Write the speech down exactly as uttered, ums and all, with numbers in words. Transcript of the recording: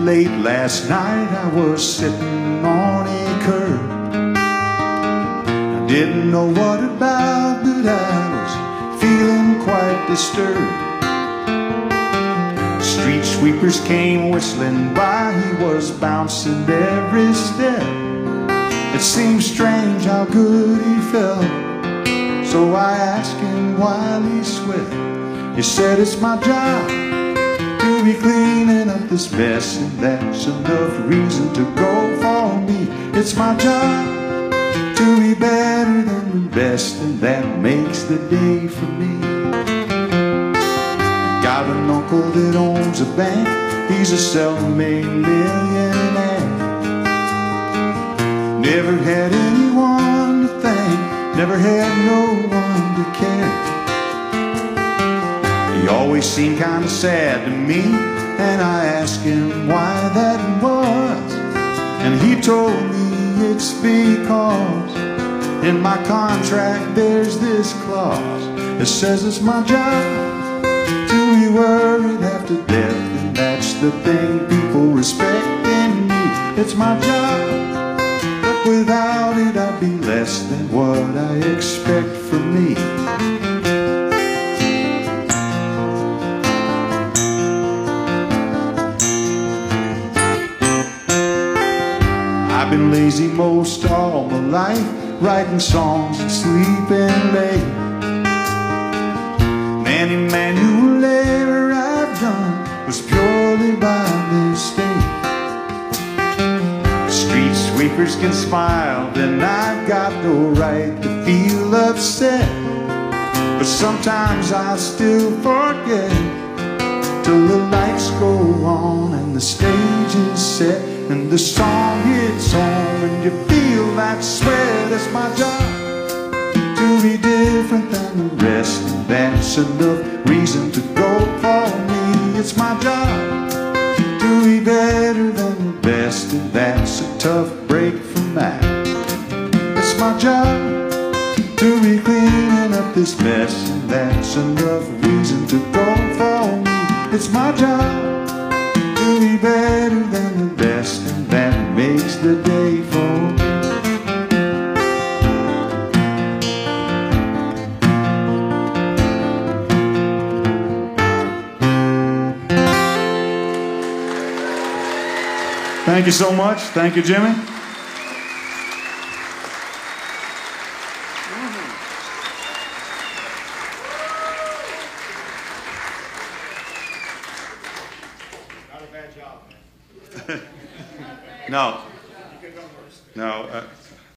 late last night, I was sitting on a curb. I didn't know what about, but I was feeling quite disturbed. Street sweepers came whistling by, he was bouncing every step. It seemed strange how good he felt, so I asked him while he sweat. He said, it's my job to be cleaning up this mess, and that's enough reason to go for me. It's my job to be better than the best, and that makes the day for me. Got an uncle that owns a bank, he's a self-made millionaire. Never had anyone to thank, never had no one to care. He always seemed kind of sad to me, and I asked him why that was. And he told me it's because in my contract there's this clause that says it's my job to be worried after death, and that's the thing people respect in me. It's my job, but without it I'd be less than what I expect from me. I've been lazy most all my life, writing songs and sleeping late. Any manual labor I've done was purely by mistake. Street sweepers can smile, then I've got no right to feel upset. But sometimes I still forget till the lights go on and the stage is set and the song hits home and you feel that sweat. It's my job to be different than the rest, and that's enough reason to go for me. It's my job to be better than the best, and that's a tough break from that. It's my job to be cleaning up this mess, and that's enough reason to go for me. It's my job to be better than the best, and that makes the day for me. Thank you so much. Thank you, Jimmy. Not a bad job, man. No. You could go first. No. Uh,